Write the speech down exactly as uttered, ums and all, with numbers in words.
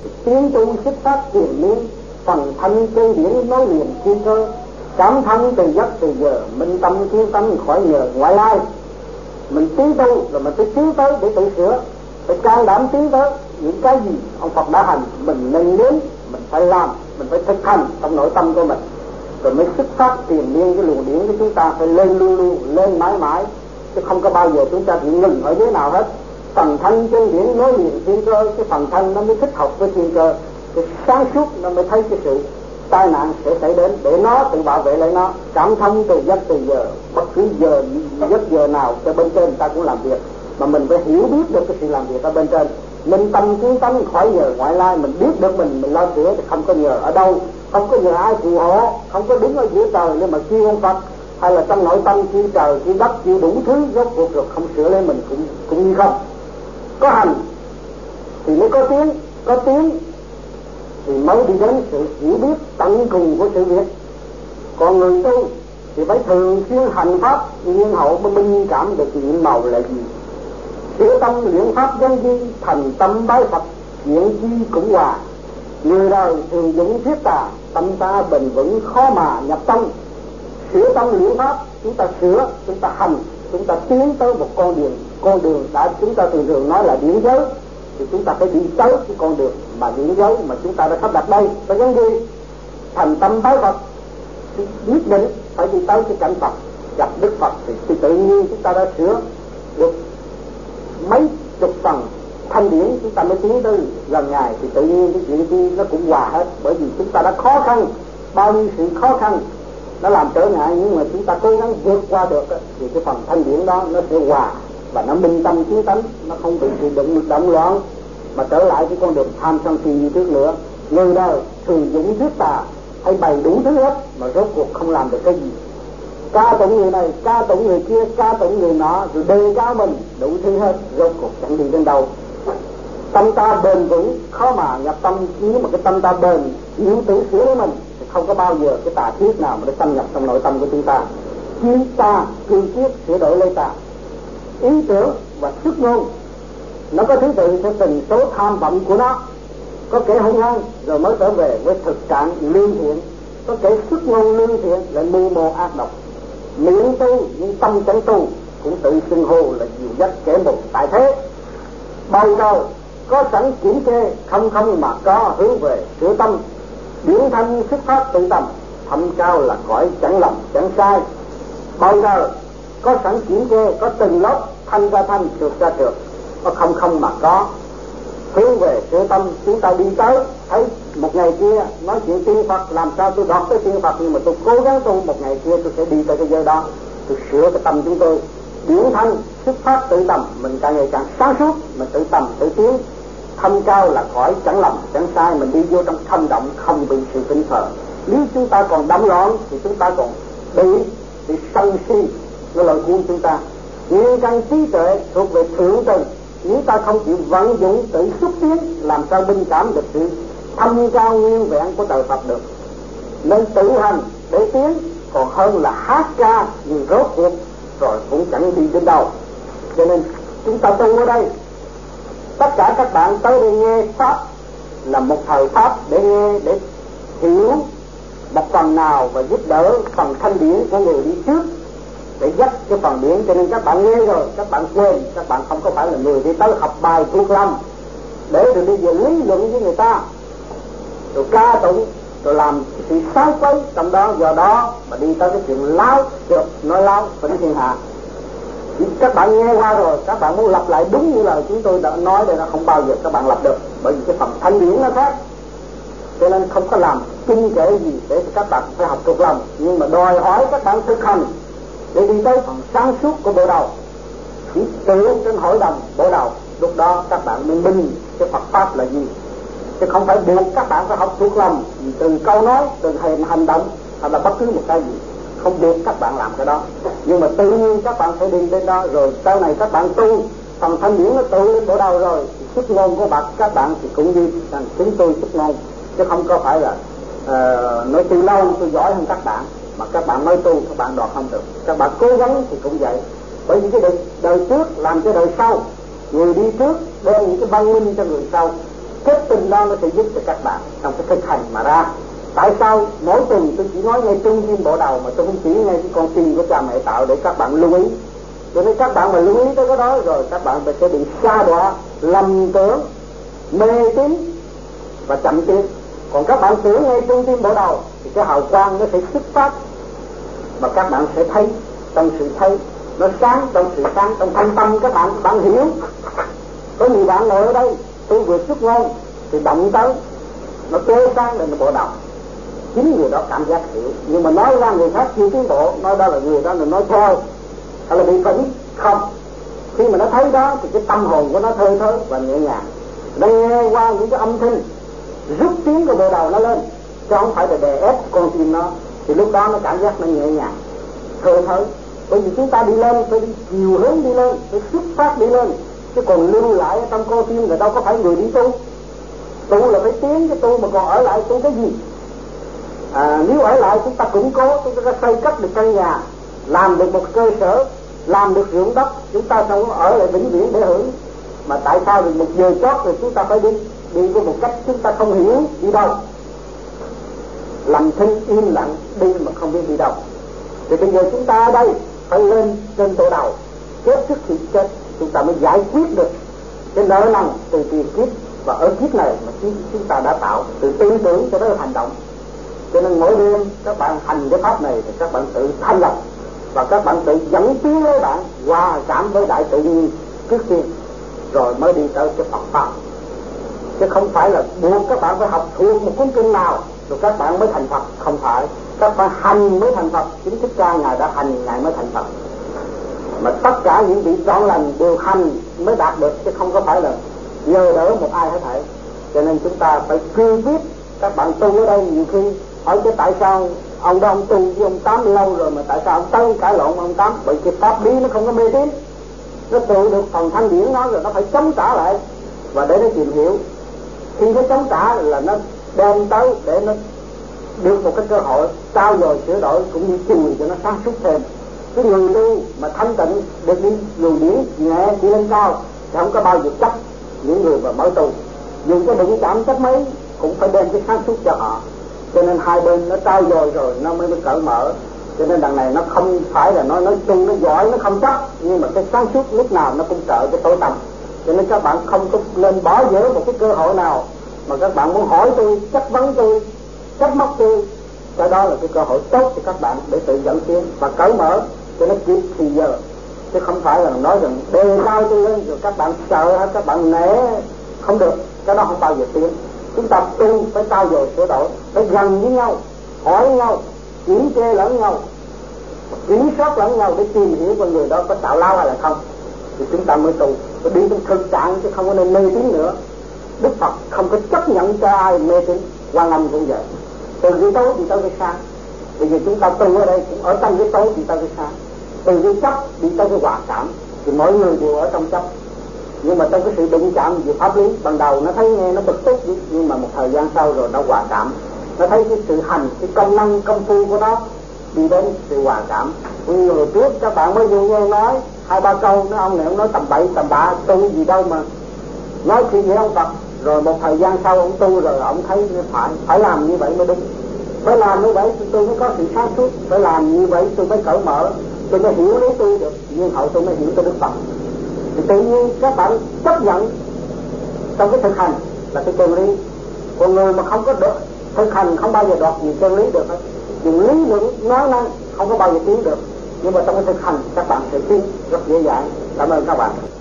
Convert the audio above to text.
tiến tu xuất phát tiền miên, phần thanh chân điển nói liền thiên cơ, cảm thân từ giấc từ giờ, minh tâm kiến tâm khỏi nhờ ngoại lai. Mình tiến tu rồi mình phải tiến tới để tự sửa, phải can đảm tiến tới những cái gì ông Phật đã hành, mình nên đến, mình phải làm, mình phải thực hành trong nội tâm của mình, rồi mới xuất phát tiền miên cái luồng điển của chúng ta phải lên luôn luôn, lên mãi mãi, chứ không có bao giờ chúng ta chỉ ngừng ở dưới nào hết. Phần thanh chân điển nói liền thiên cơ, cái phần thanh nó mới thích hợp với thiên cơ, cái sáng suốt nó mới thấy cái sự tai nạn sẽ xảy đến để nó tự bảo vệ lại nó. Cảm thông từ giấc từ giờ, bất cứ giờ giấc giờ nào cho bên trên ta cũng làm việc, mà mình phải hiểu biết được cái sự làm việc ở bên trên. Minh tâm kiến tâm khỏi nhờ ngoại lai, mình biết được mình mình lo sửa thì không có nhờ ở đâu, không có nhờ ai phù hộ, không có đứng ở giữa trời nên mà kêu ông Phật, hay là trong nội tâm kêu trời kêu đất kêu đủ thứ, rốt cuộc rồi không sửa lên mình cũng cũng như không. Có hành thì mới có tiếng, có tiếng thì mới đi đến sự hiểu biết tận cùng của sự việc. Còn người tu thì phải thường xuyên hành pháp nhiên hậu mới minh cảm được nhiệm màu là gì. Sửa tâm luyện pháp dân duy, thành tâm bái Phật, chuyện chi cũng hòa. Người đời thường dũng thiết tà, tâm ta bền vững khó mà nhập tâm. Sửa tâm luyện pháp, chúng ta sửa, chúng ta hành, chúng ta tiến tới một con đường, con đường đã chúng ta thường thường nói là điển giới, thì chúng ta phải đi tới cái con đường mà điển giới mà chúng ta đã sắp đặt đây. Phải giống như thành tâm bái Phật, quyết định phải đi tới cái cảnh Phật, gặp Đức Phật thì, thì tự nhiên chúng ta đã sửa được mấy chục phần thanh điển, chúng ta mới tiến tới gần Ngài, thì tự nhiên cái chuyện kia nó cũng hòa hết. Bởi vì chúng ta đã khó khăn, bao nhiêu sự khó khăn nó làm trở ngại, nhưng mà chúng ta cố gắng vượt qua được thì cái phần thanh điển đó nó sẽ hòa và nó minh tâm kiến tánh, nó không bị sự động động loạn mà trở lại cái con đường tham sân si như trước nữa. Người đời thường dũng thuyết tà hay bày đủ thứ hết mà rốt cuộc không làm được cái gì. Ca tụng người này, ca tụng người kia, ca tụng người nọ, rồi đề cao mình đủ thứ hết, rốt cuộc chẳng đi đến đâu. Tâm ta bền vững khó mà nhập tâm, nếu mà cái tâm ta bền chịu tự sửa lấy mình thì không có bao giờ cái tà thiết nào mà nó xâm nhập trong nội tâm của chúng ta. Chiến ta cương quyết sửa đổi lấy ta. Ý tưởng và sức ngôn nó có thứ tự theo từng số tham vọng của nó. Có kẻ hung hăng rồi mới trở về với thực trạng lương thiện, có kẻ sức ngôn lương thiện lại mưu mô ác độc. Miệng tu nhưng tâm chẳng tu, cũng tự xưng hô là dìu dắt kẻ một tại thế. Bầu trời có sẵn kiểm kê, không không mà có hướng về sửa tâm. Điển thanh xuất phát tự tâm, thâm cao là cõi chẳng lầm chẳng sai. Bầu trời có sẵn kiểm kê, có từng lớp thanh ra thanh, trượt ra trượt, có không không mà có hướng về sửa tâm. Chúng ta đi tới thấy một ngày kia nói chuyện tiên Phật, làm sao tôi đọc tới tiên Phật, nhưng mà tôi cố gắng tu, một ngày kia tôi sẽ đi tới cái giới đó, tôi sửa cái tâm chúng tôi. Điển thanh xuất phát tự tâm, mình càng ngày càng sáng suốt, mình tự tầm tự tiến. Thâm cao là cõi chẳng lầm chẳng sai, mình đi vô trong thâm động không bị sự kinh sợ. Nếu chúng ta còn đắm loạn thì chúng ta còn bị bị sân si nó lợi cuốn chúng ta. Nguyên căn trí tuệ thuộc về thượng tầng, nếu ta không chịu vận dụng tự xúc tiến, làm sao minh cảm được sự thâm cao nguyên vẹn của đời Phật được. Nên tự hành để tiến còn hơn là hát ca nhưng rốt cuộc rồi cũng chẳng đi đến đâu. Cho nên chúng ta tu ở đây, tất cả các bạn tới đây nghe pháp là một thời pháp để nghe, để hiểu một phần nào và giúp đỡ phần thanh điển của người đi trước, để dắt cái phần điển. Cho nên các bạn nghe rồi các bạn quên, các bạn không có phải là người đi tới học bài thuộc lòng để rồi đi về lý luận với người ta, rồi ca tụng, rồi làm sự sai quấy trong đó. Do đó mà đi tới cái chuyện láo được nói láo vĩnh thiên hạ. Các bạn nghe qua rồi, các bạn muốn lặp lại đúng như lời chúng tôi đã nói đây, nó không bao giờ các bạn lặp được, bởi vì cái phần thanh điển nó khác. Cho nên không có làm chung kể gì để các bạn phải học thuộc lòng, nhưng mà đòi hỏi các bạn thực hành để đi tới phần sáng suốt của bộ đầu. Chỉ tự trên hội đồng bộ đầu, lúc đó các bạn mới minh cái Phật pháp là gì, chứ không phải buộc các bạn phải học thuộc lòng từng câu nói, từng hành hành động hay là bất cứ một cái gì. Không buộc các bạn làm cái đó, nhưng mà tự nhiên các bạn phải đi đến đó. Rồi sau này các bạn tu phần thanh điển nó tự lên bộ đầu rồi, thì xuất ngôn của bạn các bạn thì cũng như rằng chúng tôi xuất ngôn, chứ không có phải là uh, nói từ lâu tôi giỏi hơn các bạn mà các bạn nói tu các bạn đoạt không được. Các bạn cố gắng thì cũng vậy, bởi vì cái đời, đời trước làm cho đời sau, người đi trước đem những cái văn minh cho người sau. kết tinh đó nó sẽ giúp cho các bạn trong cái thực hành mà ra. Tại sao mỗi tuần tôi chỉ nói ngay trung tim bộ đầu mà tôi không chỉ ngay cái con tim của cha mẹ tạo để các bạn lưu ý. Cho nên các bạn mà lưu ý tới cái đó rồi các bạn sẽ bị sa đọa, lầm tưởng, mê tín và chậm tiến. Còn các bạn tưởng ngay trung tim bộ đầu thì cái hào quang nó sẽ xuất phát mà các bạn sẽ thấy trong sự thấy, nó sáng trong sự sáng, trong thanh tâm các bạn bạn hiểu. Có nhiều bạn ngồi ở đây tôi vừa xuất ngôn thì động tới nó tê sáng lên bộ đầu, chính người đó cảm giác hiểu, nhưng mà nói ra người khác chưa tiến bộ, nói đó là người đó là nói thôi hay là bị phẫn không. Khi mà nó thấy đó thì cái tâm hồn của nó thơi thới và nhẹ nhàng. Nó nghe qua những cái âm thanh rút tiếng của bộ đầu nó lên, chứ không phải là đè ép con tim nó, thì lúc đó nó cảm giác nó nhẹ nhàng thơi thới. Bởi vì chúng ta đi lên phải đi chiều hướng đi lên, phải xuất phát đi lên, chứ còn lưu lại trong con tim là đâu có phải người đi tu. Tu là phải tiến cái tu, mà còn ở lại tu cái gì? À, nếu ở lại chúng ta củng cố, chúng ta xây cất được căn nhà, làm được một cơ sở, làm được ruộng đất, chúng ta không ở lại vĩnh viễn để hưởng. Mà tại sao được một giờ chót rồi chúng ta phải đi đi với một cách chúng ta không hiểu đi đâu, làm thinh im lặng đi mà không biết đi đâu. Thì bây giờ chúng ta ở đây phải lên trên tổ đầu, chết trước khi chết chúng ta mới giải quyết được cái nợ nần từ tiền kiếp và ở kiếp này mà chúng ta đã tạo, từ tư tưởng cho đến hành động. Cho nên mỗi đêm các bạn hành cái pháp này thì các bạn tự thanh lập và các bạn tự dẫn tiến với bạn hòa cảm với đại tự nhiên trước tiên, rồi mới đi tới cái Phật pháp. Chứ không phải là buộc các bạn phải học thuộc một cuốn kinh nào rồi các bạn mới thành Phật, không phải. Các bạn hành mới thành Phật, chính Thích Ca Ngài đã hành Ngài mới thành Phật. Mà tất cả những vị trọn lành đều hành mới đạt được, chứ không có phải là nhờ đỡ một ai hết thảy. Cho nên chúng ta phải cương quyết. Các bạn tu ở đây nhiều khi hỏi chứ tại sao ông đó ông tu với ông Tám lâu rồi mà tại sao ông tới cãi lộn ông Tám? Bởi cái pháp lý nó không có mê tín, nó tự được phần thanh điển nó rồi nó phải chống trả lại và để nó tìm hiểu. Khi nó chống trả là nó đem tới để nó được một cái cơ hội trao dồi sửa đổi cũng như chùi cho nó sáng suốt thêm. Cái người tu mà thanh tịnh được đi luồng điển nhẹ đi lên cao thì không có bao giờ chấp những người mà mới tu, dù có đụng chạm chấp mấy cũng phải đem cái sáng suốt cho họ. Cho nên hai bên nó trao dồi rồi nó mới cởi mở. Cho nên đằng này nó không phải là nói nói chung nó giỏi nó không chắc, nhưng mà cái sáng suốt lúc nào nó cũng trợ cái tối tâm. Cho nên các bạn không có nên bỏ dở một cái cơ hội nào mà các bạn muốn hỏi tôi, chất vấn tôi, trách móc tôi. Cái đó là cái cơ hội tốt cho các bạn để tự dẫn tiến và cởi mở cho nó kịp thì giờ. Chứ không phải là nói rằng đề cao tôi lên rồi các bạn sợ hay các bạn né, không được. Cái đó không bao giờ tiến. Chúng ta tu phải trao dồi sửa đổi, phải gần với nhau, hỏi nhau, kiểm kê lẫn nhau, kiểm soát lẫn nhau để tìm hiểu con người đó có tạo lao hay là không, thì chúng ta mới tu. Phải đi trong thực trạng chứ không có nên mê tín nữa. Đức Phật không có chấp nhận cho ai mê tín, Quan Âm cũng vậy. Từ cái tối thì tới cái sáng. Bây giờ chúng ta tu ở đây cũng ở trong cái tối thì tới cái sáng. Từ cái chấp đi tới cái hòa cảm thì mỗi người đều ở trong chấp. Nhưng mà trong cái sự đụng chạm về pháp lý, ban đầu nó thấy nghe nó bực tức, nhưng mà một thời gian sau rồi nó hòa cảm. Nó thấy cái sự hành, cái công năng, công phu của nó đi đến sự hòa cảm. Như hồi trước các bạn mới vô nghe nói hai ba câu, nó ông này ông nói tầm bậy tầm bạ, tu gì đâu mà nói khi vậy ông Phật. Rồi một thời gian sau ông tu rồi ông thấy phải phải làm như vậy mới đúng, phải làm như vậy tôi mới có sự sáng suốt, phải làm như vậy tôi mới cởi mở, tôi mới hiểu lấy tôi được, nhưng hậu tôi mới hiểu tới Đức Phật. Thì tự nhiên các bạn chấp nhận trong cái thực hành là cái chân lý. Còn người mà không có được thực hành không bao giờ đoạt gì chân lý được hết. Dùng lý luận nói năng không có bao giờ tiến được. Nhưng mà trong cái thực hành các bạn sẽ tiến rất dễ dàng. Cảm ơn các bạn.